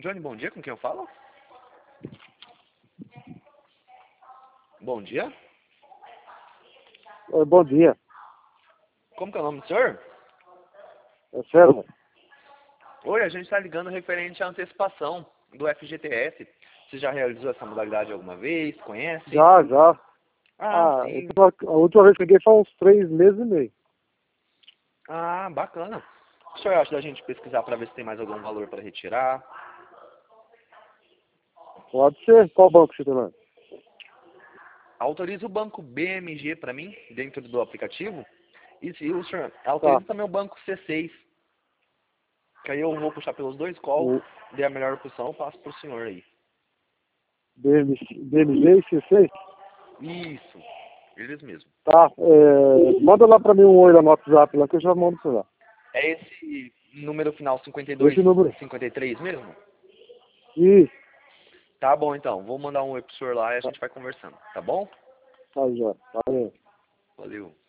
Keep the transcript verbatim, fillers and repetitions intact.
Johnny, bom dia, com quem eu falo? Bom dia? É, bom dia. Como que é o nome do senhor? É sério? Oi, a gente está ligando referente à antecipação do F G T S. Você já realizou essa modalidade alguma vez? Conhece? Já, já. Ah, Ah, sim. eu tô- a última vez que peguei foi uns três meses e meio. Ah, bacana. O que o senhor acha da gente pesquisar para ver se tem mais algum valor para retirar? Pode ser. Qual banco você tá lá? Autoriza o banco B M G para mim, dentro do aplicativo. E se o senhor Tá. autoriza também o banco C seis. Que aí eu vou puxar pelos dois, qual O der a melhor opção, eu passo pro senhor aí. B M G e C seis? Isso, eles mesmo. Tá. É, manda lá pra mim um oi lá no WhatsApp lá que eu já mando pra lá. É esse número final cinquenta e dois, Esse número. cinquenta e três mesmo? Isso. Tá bom então, vou mandar um oi pro senhor lá e a Tá, gente vai conversando, tá bom? tá já. Tá bem. Valeu.